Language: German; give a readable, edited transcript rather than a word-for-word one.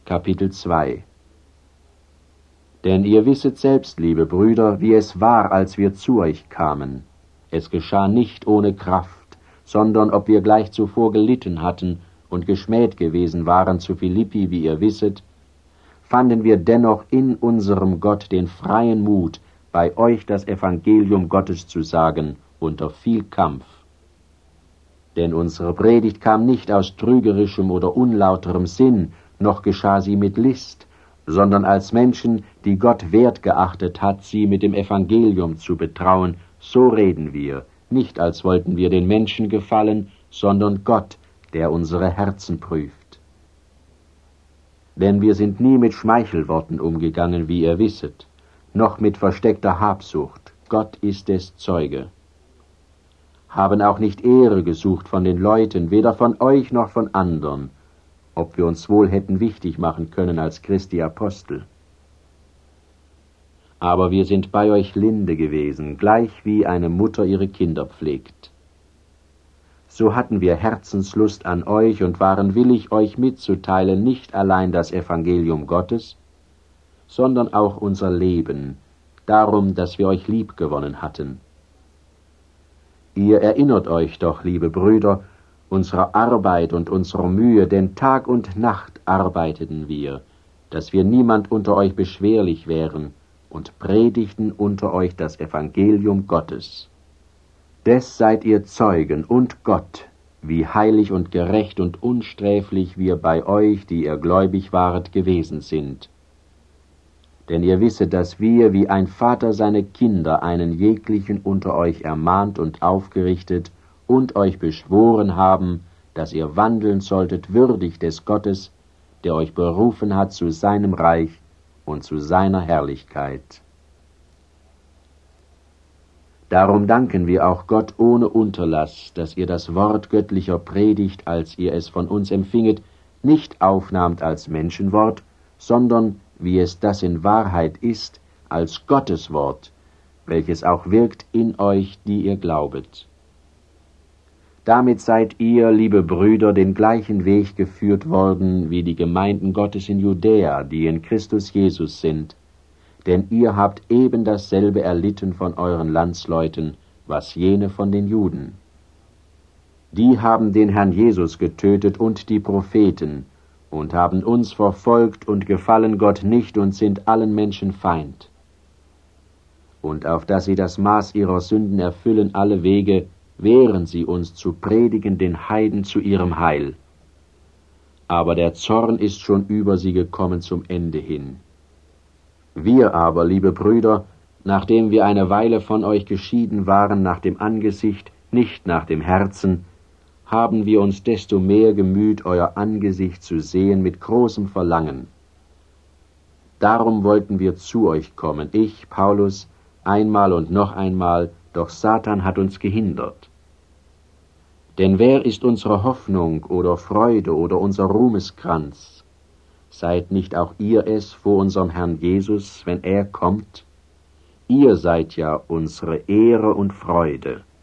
Kapitel 2. Denn ihr wisset selbst, liebe Brüder, wie es war, als wir zu euch kamen. Es geschah nicht ohne Kraft, sondern ob wir gleich zuvor gelitten hatten und geschmäht gewesen waren zu Philippi, wie ihr wisset, fanden wir dennoch in unserem Gott den freien Mut, bei euch das Evangelium Gottes zu sagen, unter viel Kampf. Denn unsere Predigt kam nicht aus trügerischem oder unlauterem Sinn, noch geschah sie mit List, sondern als Menschen, die Gott wert geachtet hat, sie mit dem Evangelium zu betrauen, so reden wir, nicht als wollten wir den Menschen gefallen, sondern Gott, der unsere Herzen prüft. Denn wir sind nie mit Schmeichelworten umgegangen, wie ihr wisset, noch mit versteckter Habsucht, Gott ist es Zeuge. Haben auch nicht Ehre gesucht von den Leuten, weder von euch noch von andern, ob wir uns wohl hätten wichtig machen können als Christi Apostel. Aber wir sind bei euch linde gewesen, gleich wie eine Mutter ihre Kinder pflegt. So hatten wir Herzenslust an euch und waren willig, euch mitzuteilen, nicht allein das Evangelium Gottes, sondern auch unser Leben, darum, dass wir euch lieb gewonnen hatten. Ihr erinnert euch doch, liebe Brüder, unserer Arbeit und unserer Mühe, denn Tag und Nacht arbeiteten wir, dass wir niemand unter euch beschwerlich wären, und predigten unter euch das Evangelium Gottes. Des seid ihr Zeugen und Gott, wie heilig und gerecht und unsträflich wir bei euch, die ihr gläubig waret, gewesen sind. Denn ihr wisset, dass wir, wie ein Vater seine Kinder, einen jeglichen unter euch ermahnt und aufgerichtet und euch beschworen haben, dass ihr wandeln solltet würdig des Gottes, der euch berufen hat zu seinem Reich und zu seiner Herrlichkeit. Darum danken wir auch Gott ohne Unterlass, dass ihr das Wort göttlicher Predigt, als ihr es von uns empfinget, nicht aufnahmt als Menschenwort, sondern, wie es das in Wahrheit ist, als Gottes Wort, welches auch wirkt in euch, die ihr glaubet. Damit seid ihr, liebe Brüder, den gleichen Weg geführt worden, wie die Gemeinden Gottes in Judäa, die in Christus Jesus sind, denn ihr habt eben dasselbe erlitten von euren Landsleuten, was jene von den Juden. Die haben den Herrn Jesus getötet und die Propheten, und haben uns verfolgt und gefallen Gott nicht und sind allen Menschen Feind. Und auf dass sie das Maß ihrer Sünden erfüllen alle Wege, wehren sie uns zu predigen den Heiden zu ihrem Heil. Aber der Zorn ist schon über sie gekommen zum Ende hin. Wir aber, liebe Brüder, nachdem wir eine Weile von euch geschieden waren nach dem Angesicht, nicht nach dem Herzen, haben wir uns desto mehr gemüht, euer Angesicht zu sehen mit großem Verlangen. Darum wollten wir zu euch kommen, ich, Paulus, einmal und noch einmal, doch Satan hat uns gehindert. Denn wer ist unsere Hoffnung oder Freude oder unser Ruhmeskranz? Seid nicht auch ihr es vor unserem Herrn Jesus, wenn er kommt? Ihr seid ja unsere Ehre und Freude.